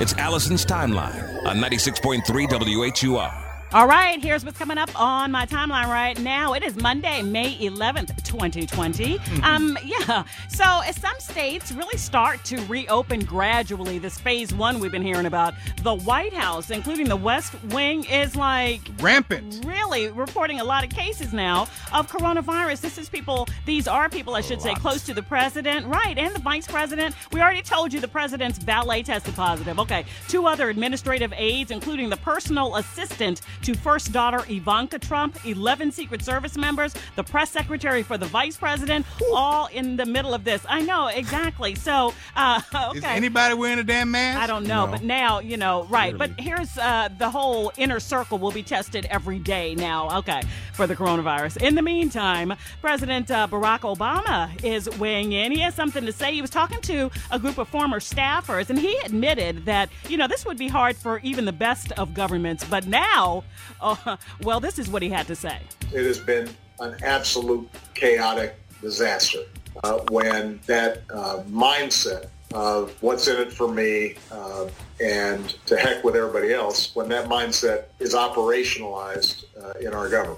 It's Allison's Timeline on 96.3 WHUR. All right, here's what's coming up on my timeline right now. It is Monday, May 11th, 2020. So as some states really start to reopen gradually, this phase one we've been hearing about, the White House, including the West Wing, is like rampant. Really reporting a lot of cases now of coronavirus. These are people, I should say, close to the president, right, and the vice president. We already told you the president's valet tested positive. Okay, 2 other administrative aides, including the personal assistant to first daughter Ivanka Trump, 11 Secret Service members, the press secretary for the vice president, all in the middle of this. I know, exactly. So, okay. Is anybody wearing a damn mask? I don't know, but now, right. Really? But here's the whole inner circle will be tested every day now, for the coronavirus. In the meantime, President Barack Obama is weighing in. He has something to say. He was talking to a group of former staffers, and he admitted that, this would be hard for even the best of governments. But now, this is what he had to say. It has been an absolute chaotic disaster when that mindset of what's in it for me and to heck with everybody else, when that mindset is operationalized in our government.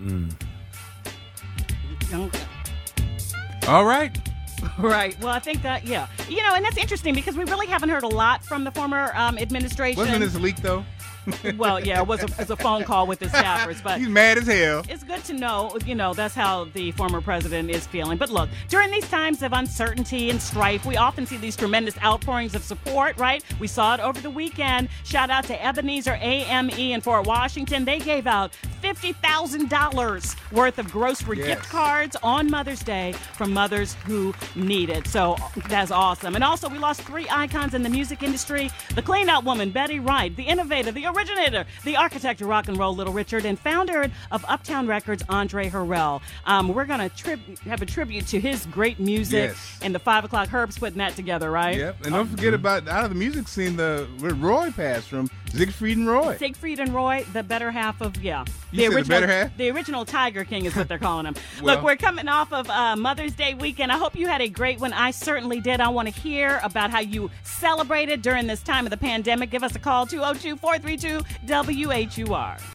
All right. Right. Well, I think that, and that's interesting because we really haven't heard a lot from the former administration. Wasn't this leaked, though? Well, yeah, it was a phone call with the staffers, but he's mad as hell. It's good to know, that's how the former president is feeling. But look, during these times of uncertainty and strife, we often see these tremendous outpourings of support, right? We saw it over the weekend. Shout out to Ebenezer AME in Fort Washington. They gave out $50,000 worth of grocery gift cards on Mother's Day from mothers who need it. So that's awesome. And also, we lost 3 icons in the music industry. The clean-out woman, Betty Wright, the innovator, the originator, the architect of rock and roll, Little Richard, and founder of Uptown Records, Andre Harrell. We're going to have a tribute to his great music, and the 5 o'clock Herb's putting that together, right? Yep, and don't forget about, out of the music scene, where Roy passed from, Siegfried and Roy. Siegfried and Roy, the better half of, You said the better half? The original Tiger King is what they're calling him. Well, look, we're coming off of Mother's Day weekend. I hope you had a great one. I certainly did. I want to hear about how you celebrated during this time of the pandemic. Give us a call, 202-432-WHUR.